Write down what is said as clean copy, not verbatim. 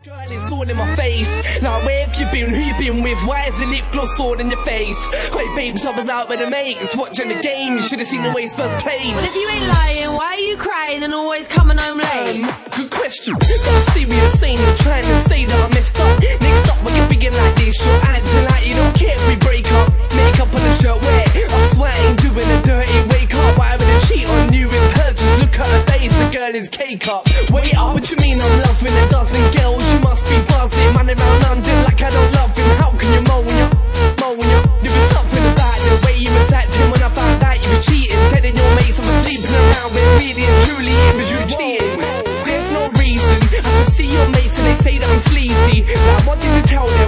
Girl, it's all in my face. Now where have you been? Who you been with? Why is the lip gloss all in your face? Wait, babes, I was out with the mates watching the game. You should have seen the way Spurs played. Well, if you ain't lying, why are you crying and always coming home late? Good question. Gotta see what you're saying. You're trying to say that I messed up. Next up, when you're begin like this, you're acting like you don't care if we break up. Makeup on the shirt, wet. I swear I ain't doing the dirty. Wake up, why would I cheat on you with her? Just look at her face, the girl is cake-up. Wait up, what you mean I'm loving a dozen girls? You must be buzzing, running around London like I don't love him. How can you moan ya? There was something about the way you attacked him when I found out you was cheating. Telling your mates I was sleeping around with really and truly it was you cheating. There's no reason I should see your mates and they say that I'm sleazy, but I wanted to tell them